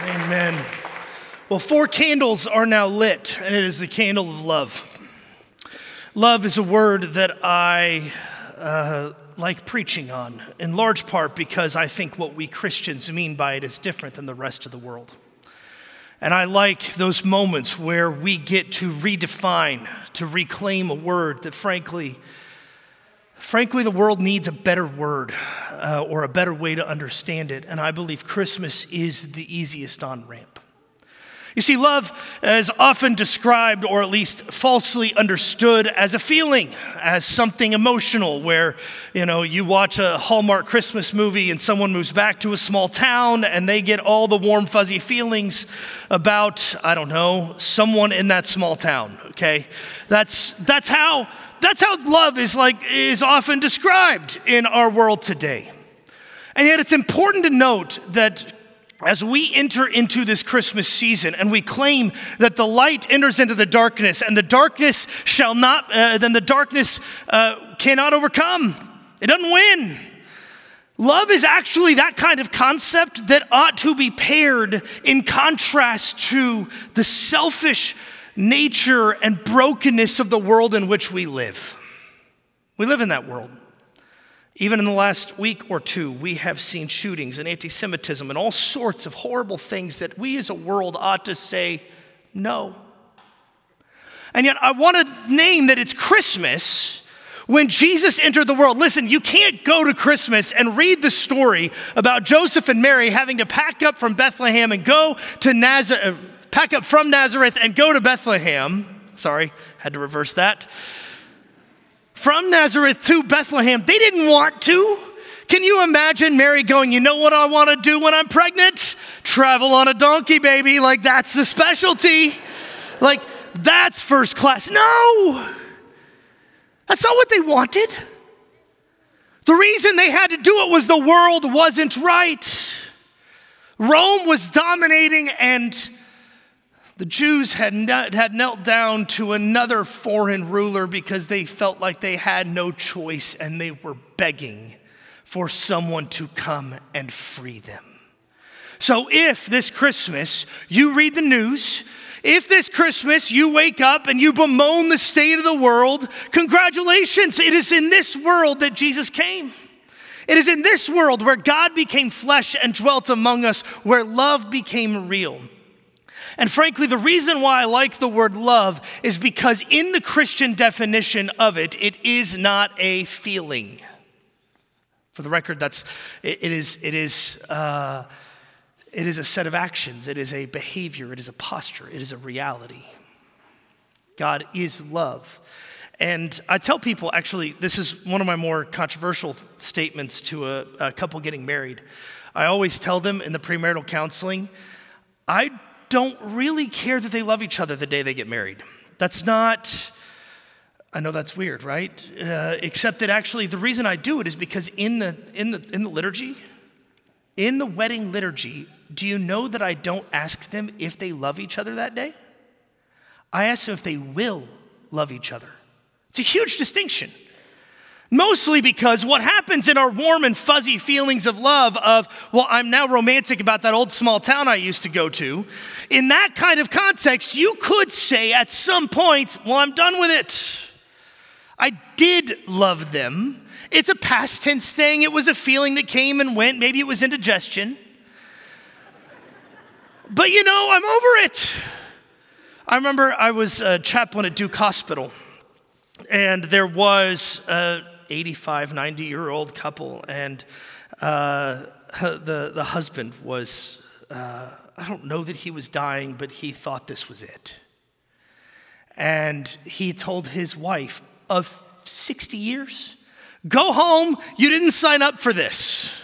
Amen. Well, 4 candles are now lit, and it is the candle of love. Love is a word that I like preaching on, in large part because I think what we Christians mean by it is different than the rest of the world. And I like those moments where we get to redefine, to reclaim a word that frankly, the world needs a better word or a better way to understand it. And I believe Christmas is the easiest on-ramp. You see, love is often described, or at least falsely understood, as a feeling, as something emotional, where, you watch a Hallmark Christmas movie and someone moves back to a small town and they get all the warm, fuzzy feelings about, someone in that small town, okay? That's how love is often described in our world today. And yet it's important to note that as we enter into this Christmas season and we claim that the light enters into the darkness and the darkness cannot overcome. It doesn't win. Love is actually that kind of concept that ought to be paired in contrast to the selfish nature and brokenness of the world in which we live. We live in that world. Even in the last week or two, we have seen shootings and anti-Semitism and all sorts of horrible things that we as a world ought to say no. And yet I want to name that it's Christmas when Jesus entered the world. Listen, you can't go to Christmas and read the story about Joseph and Mary having to pack up from Bethlehem and go to pack up from Nazareth and go to Bethlehem. Sorry, had to reverse that. From Nazareth to Bethlehem, they didn't want to. Can you imagine Mary going, you know what I want to do when I'm pregnant? Travel on a donkey, baby. That's the specialty. That's first class. No, that's not what they wanted. The reason they had to do it was the world wasn't right. Rome was dominating, and the Jews had knelt down to another foreign ruler because they felt like they had no choice, and they were begging for someone to come and free them. So if this Christmas you read the news, if this Christmas you wake up and you bemoan the state of the world, congratulations, it is in this world that Jesus came. It is in this world where God became flesh and dwelt among us, where love became real. And frankly, the reason why I like the word love is because in the Christian definition of it, it is not a feeling. For the record, it is a set of actions. It is a behavior. It is a posture. It is a reality. God is love. And I tell people, actually, this is one of my more controversial statements to a couple getting married. I always tell them in the premarital counseling, I don't really care that they love each other the day they get married. I know that's weird, right? Except that actually the reason I do it is because in the liturgy, in the wedding liturgy, do you know that I don't ask them if they love each other that day? I ask them if they will love each other. It's a huge distinction. Mostly because what happens in our warm and fuzzy feelings of love I'm now romantic about that old small town I used to go to. In that kind of context, you could say at some point, I'm done with it. I did love them. It's a past tense thing. It was a feeling that came and went. Maybe it was indigestion. But I'm over it. I remember I was a chaplain at Duke Hospital, and there was 85, 90-year-old couple, and the husband was, I don't know that he was dying, but he thought this was it. And he told his wife of 60 years, go home, you didn't sign up for this.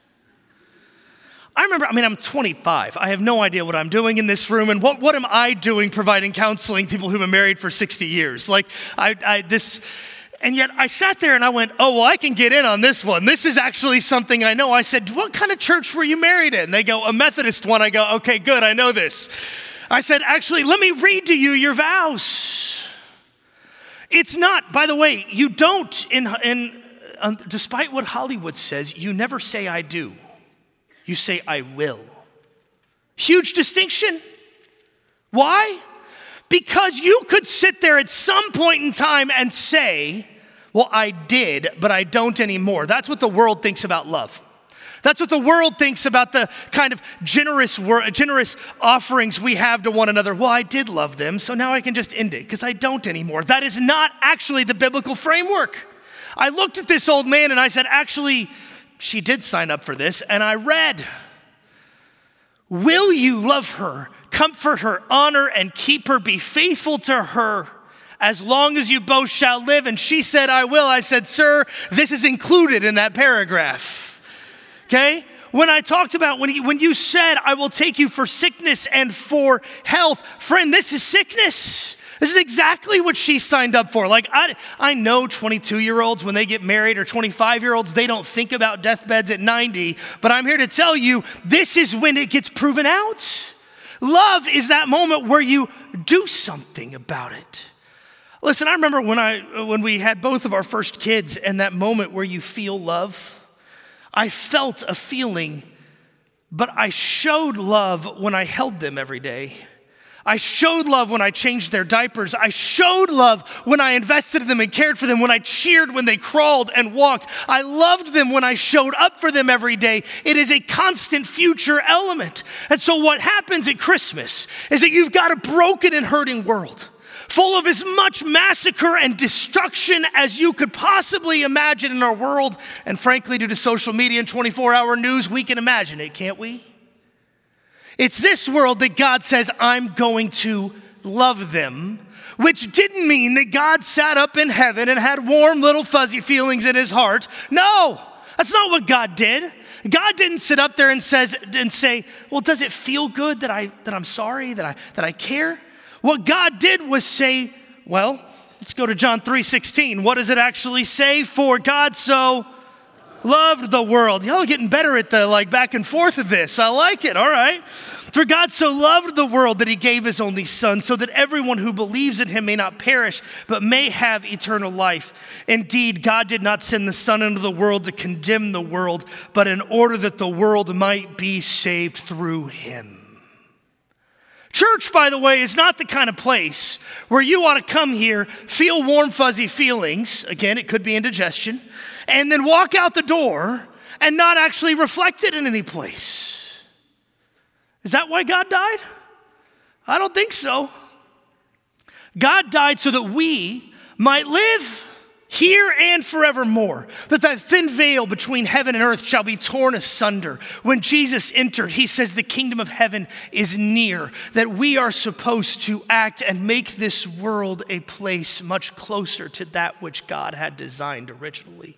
I'm 25. I have no idea what I'm doing in this room, and what am I doing providing counseling to people who've been married for 60 years? And yet I sat there and I went, I can get in on this one. This is actually something I know. I said, what kind of church were you married in? They go, a Methodist one. I go, okay, good, I know this. I said, actually, let me read to you your vows. It's not, by the way, you don't, despite what Hollywood says, you never say I do. You say I will. Huge distinction. Why? Because you could sit there at some point in time and say, well, I did, but I don't anymore. That's what the world thinks about love. That's what the world thinks about the kind of generous offerings we have to one another. Well, I did love them, so now I can just end it because I don't anymore. That is not actually the biblical framework. I looked at this old man and I said, actually, she did sign up for this, and I read, will you love her, comfort her, honor and keep her, be faithful to her as long as you both shall live? And she said, I will. I said, sir, this is included in that paragraph. Okay? When I talked about, when you said, I will take you for sickness and for health, friend, this is sickness. This is exactly what she signed up for. Like, I know 22-year-olds, when they get married, or 25-year-olds, they don't think about deathbeds at 90, but I'm here to tell you, this is when it gets proven out. Love is that moment where you do something about it. Listen, I remember when we had both of our first kids, and that moment where you feel love. I felt a feeling, but I showed love when I held them every day. I showed love when I changed their diapers. I showed love when I invested in them and cared for them, when I cheered when they crawled and walked. I loved them when I showed up for them every day. It is a constant future element. And so what happens at Christmas is that you've got a broken and hurting world, full of as much massacre and destruction as you could possibly imagine in our world. And frankly, due to social media and 24-hour news, we can imagine it, can't we? It's this world that God says, I'm going to love them, which didn't mean that God sat up in heaven and had warm little fuzzy feelings in his heart. No, that's not what God did. God didn't sit up there and say, well, does it feel good that I'm sorry, that I care? What God did was say, well, let's go to John 3:16. What does it actually say? For God so loved the world. Y'all are getting better at the back and forth of this. I like it, all right. For God so loved the world that he gave his only son, so that everyone who believes in him may not perish, but may have eternal life. Indeed, God did not send the son into the world to condemn the world, but in order that the world might be saved through him. Church, by the way, is not the kind of place where you ought to come here, feel warm, fuzzy feelings. Again, it could be indigestion, and then walk out the door and not actually reflect it in any place. Is that why God died? I don't think so. God died so that we might live here and forevermore, that thin veil between heaven and earth shall be torn asunder. When Jesus entered, he says the kingdom of heaven is near, that we are supposed to act and make this world a place much closer to that which God had designed originally.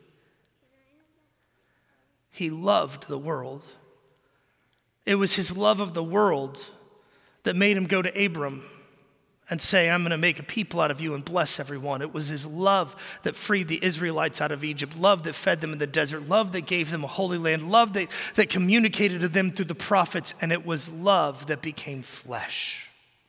He loved the world. It was his love of the world that made him go to Abram and say, I'm going to make a people out of you and bless everyone. It was his love that freed the Israelites out of Egypt, love that fed them in the desert, love that gave them a holy land, love that communicated to them through the prophets, and it was love that became flesh.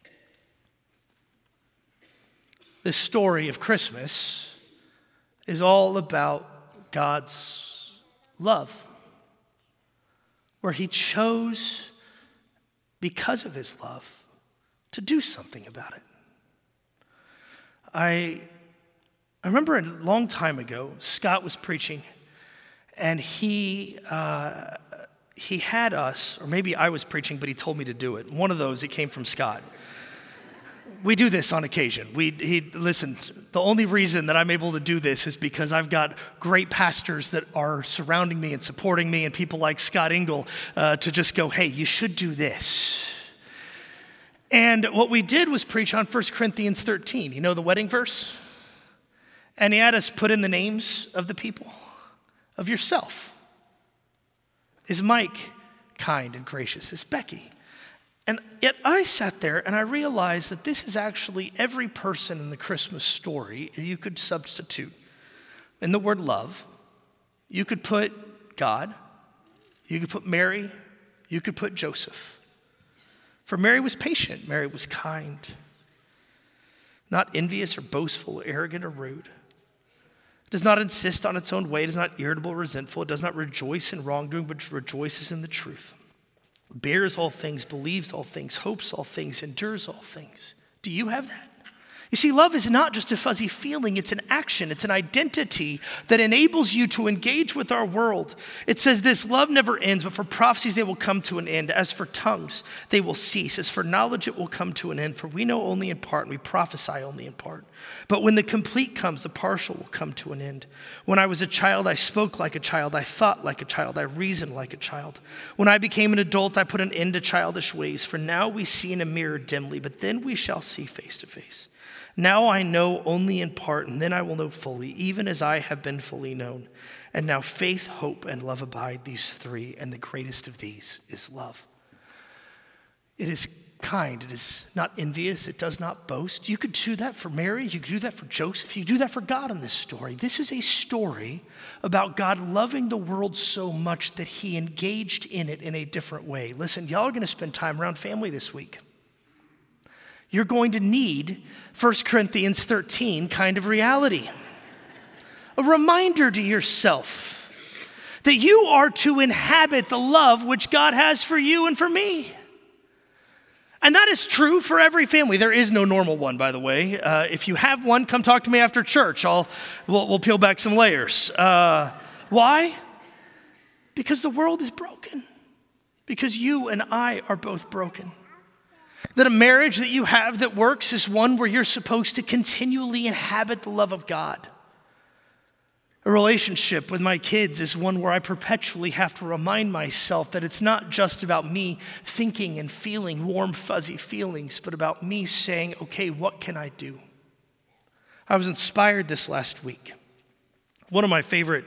This story of Christmas is all about God's love, where he chose, because of his love, to do something about it. I remember a long time ago, Scott was preaching, and he had us, or maybe I was preaching, but he told me to do it. One of those, it came from Scott. We do this on occasion. Listen, the only reason that I'm able to do this is because I've got great pastors that are surrounding me and supporting me, and people like Scott Engel to just go, hey, you should do this. And what we did was preach on 1 Corinthians 13. You know the wedding verse? And he had us put in the names of the people, of yourself. Is Mike kind and gracious? Is Becky? And yet I sat there and I realized that this is actually every person in the Christmas story you could substitute. In the word love, you could put God, you could put Mary, you could put Joseph. For Mary was patient, Mary was kind, not envious or boastful, or arrogant or rude. It does not insist on its own way, it is not irritable or resentful, it does not rejoice in wrongdoing, but rejoices in the truth. bears all things, believes all things, hopes all things, endures all things. Do you have that? You see, love is not just a fuzzy feeling, it's an action, it's an identity that enables you to engage with our world. It says this, love never ends, but for prophecies they will come to an end. As for tongues, they will cease. As for knowledge, it will come to an end. For we know only in part, and we prophesy only in part. But when the complete comes, the partial will come to an end. When I was a child, I spoke like a child, I thought like a child, I reasoned like a child. When I became an adult, I put an end to childish ways. For now we see in a mirror dimly, but then we shall see face to face. Now I know only in part, and then I will know fully, even as I have been fully known. And now faith, hope, and love abide, these three, and the greatest of these is love. It is kind, it is not envious, it does not boast. You could do that for Mary, you could do that for Joseph, you could do that for God in this story. This is a story about God loving the world so much that he engaged in it in a different way. Listen, y'all are gonna spend time around family this week. You're going to need 1 Corinthians 13 kind of reality. A reminder to yourself that you are to inhabit the love which God has for you and for me. And that is true for every family. There is no normal one, by the way. If you have one, come talk to me after church. We'll peel back some layers. Why? Because the world is broken. Because you and I are both broken. That a marriage that you have that works is one where you're supposed to continually inhabit the love of God. A relationship with my kids is one where I perpetually have to remind myself that it's not just about me thinking and feeling warm, fuzzy feelings, but about me saying, okay, what can I do? I was inspired this last week. One of my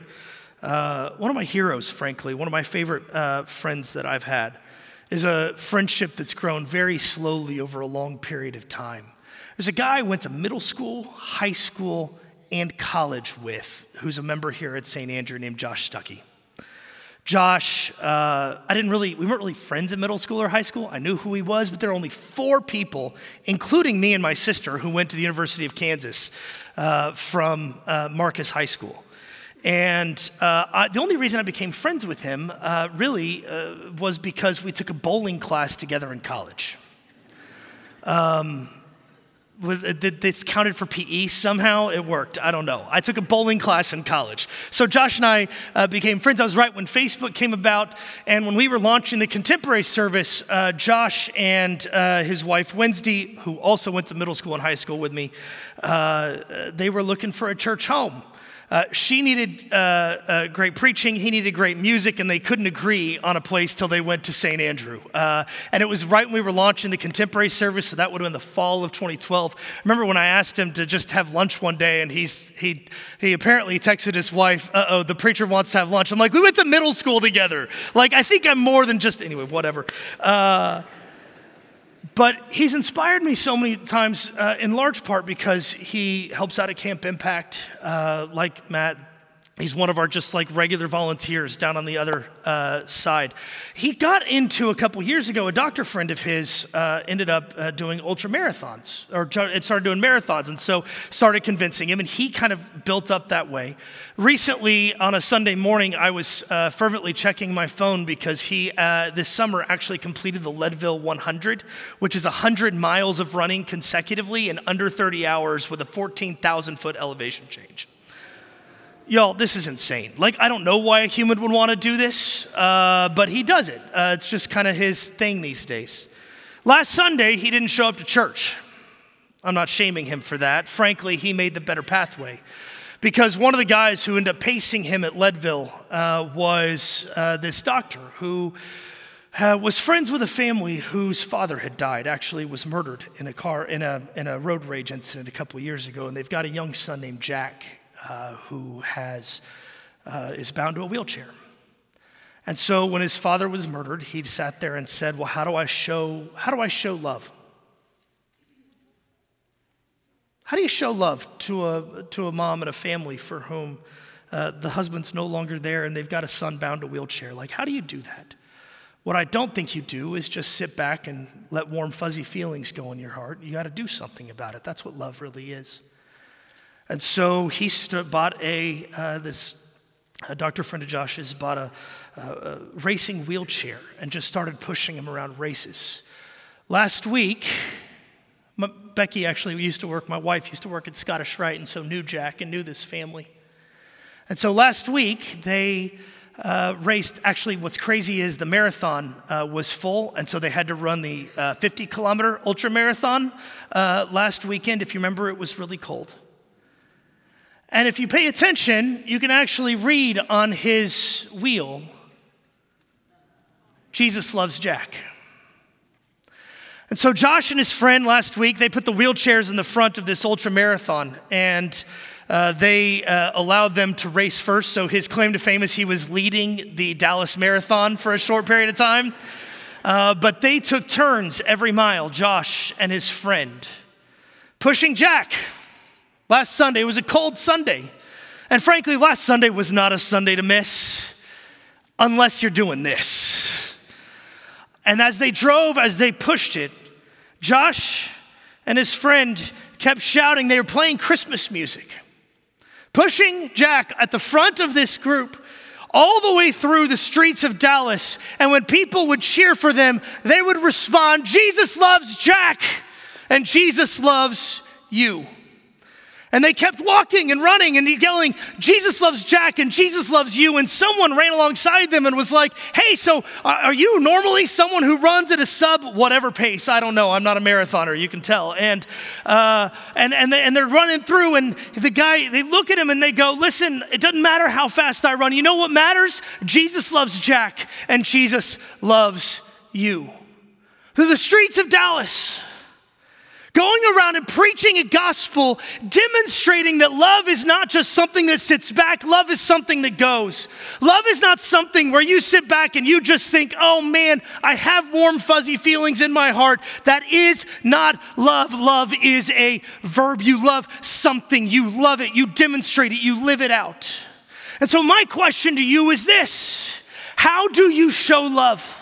heroes, frankly, one of my favorite friends that I've had is a friendship that's grown very slowly over a long period of time. There's a guy I went to middle school, high school, and college with, who's a member here at St. Andrew named Josh Stuckey. Josh, we weren't really friends in middle school or high school. I knew who he was, but there are only 4 people, including me and my sister, who went to the University of Kansas from Marcus High School. And the only reason I became friends with him was because we took a bowling class together in college. It's counted for PE somehow. It worked. I don't know. I took a bowling class in college. So Josh and I became friends. I was right when Facebook came about. And when we were launching the contemporary service, Josh and his wife, Wednesday, who also went to middle school and high school with me, they were looking for a church home. She needed great preaching, he needed great music, and they couldn't agree on a place till they went to St. Andrew. And it was right when we were launching the contemporary service, so that would have been the fall of 2012. I remember when I asked him to just have lunch one day, and he apparently texted his wife, the preacher wants to have lunch. I'm like, we went to middle school together. Like, I think I'm more than just, anyway, whatever. But he's inspired me so many times, in large part because he helps out at Camp Impact, like Matt. He's one of our just like regular volunteers down on the other side. He got into a couple years ago, a doctor friend of his ended up doing ultra marathons, or started doing marathons, and so started convincing him, and he kind of built up that way. Recently, on a Sunday morning, I was fervently checking my phone because he, this summer, actually completed the Leadville 100, which is 100 miles of running consecutively in under 30 hours with a 14,000-foot elevation change. Y'all, this is insane. Like, I don't know why a human would want to do this, but he does it. It's just kind of his thing these days. Last Sunday, he didn't show up to church. I'm not shaming him for that. Frankly, he made the better pathway. Because one of the guys who ended up pacing him at Leadville was this doctor who was friends with a family whose father had died, actually was murdered in a road rage incident a couple of years ago. And they've got a young son named Jack, who is bound to a wheelchair. And so when his father was murdered, he sat there and said, well, how do I show love? How do you show love to a mom and a family for whom the husband's no longer there and they've got a son bound to a wheelchair? Like, how do you do that? What I don't think you do is just sit back and let warm, fuzzy feelings go in your heart. You got to do something about it. That's what love really is. And so he bought this A doctor friend of Josh's bought a racing wheelchair and just started pushing him around races. Last week, Becky actually my wife used to work at Scottish Rite, and so knew Jack and knew this family. And so last week, they raced. Actually, what's crazy is the marathon was full, and so they had to run the 50-kilometer ultra marathon last weekend. If you remember, it was really cold. And if you pay attention, you can actually read on his wheel, Jesus loves Jack. And so Josh and his friend last week, they put the wheelchairs in the front of this ultra marathon, and they allowed them to race first. So his claim to fame is he was leading the Dallas Marathon for a short period of time. But they took turns every mile, Josh and his friend, pushing Jack. Last Sunday, it was a cold Sunday. And frankly, last Sunday was not a Sunday to miss unless you're doing this. And as they pushed it, Josh and his friend kept shouting. They were playing Christmas music, pushing Jack at the front of this group all the way through the streets of Dallas. And when people would cheer for them, they would respond, Jesus loves Jack and Jesus loves you. And they kept walking and running and yelling, Jesus loves Jack and Jesus loves you. And someone ran alongside them and was like, hey, so are you normally someone who runs at a sub whatever pace? I don't know. I'm not a marathoner, you can tell. And they're running through, and they look at him and they go, listen, it doesn't matter how fast I run. You know what matters? Jesus loves Jack and Jesus loves you. Through the streets of Dallas, going around and preaching a gospel, demonstrating that love is not just something that sits back, love is something that goes. Love is not something where you sit back and you just think, oh man, I have warm, fuzzy feelings in my heart. That is not love. Love is a verb. You love something, you love it, you demonstrate it, you live it out. And so my question to you is this: how do you show love?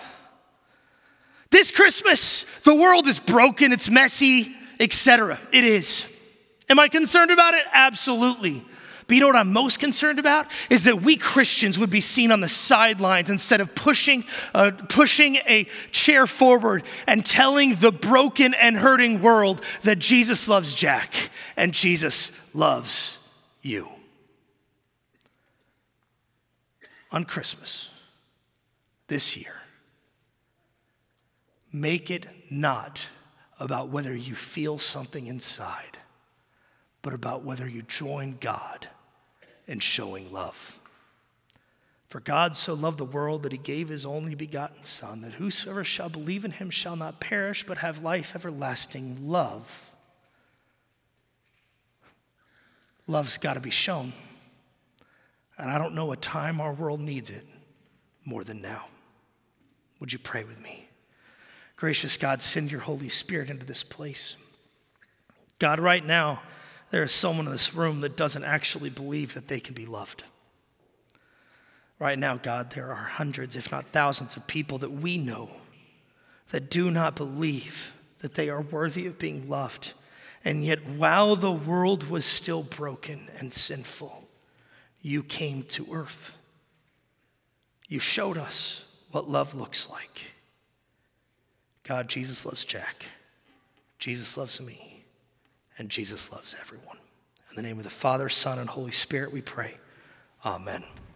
This Christmas, the world is broken, it's messy, etc. It is. Am I concerned about it? Absolutely. But you know what I'm most concerned about? Is that we Christians would be seen on the sidelines instead of pushing a chair forward and telling the broken and hurting world that Jesus loves Jack and Jesus loves you. On Christmas this year, make it not about whether you feel something inside, but about whether you join God in showing love. For God so loved the world that he gave his only begotten Son, that whosoever shall believe in him shall not perish, but have life everlasting. Love's got to be shown. And I don't know a time our world needs it more than now. Would you pray with me? Gracious God, send your Holy Spirit into this place. God, right now, there is someone in this room that doesn't actually believe that they can be loved. Right now, God, there are hundreds, if not thousands of people that we know that do not believe that they are worthy of being loved. And yet, while the world was still broken and sinful, you came to earth. You showed us what love looks like. God, Jesus loves Jack, Jesus loves me, and Jesus loves everyone. In the name of the Father, Son, and Holy Spirit we pray. Amen.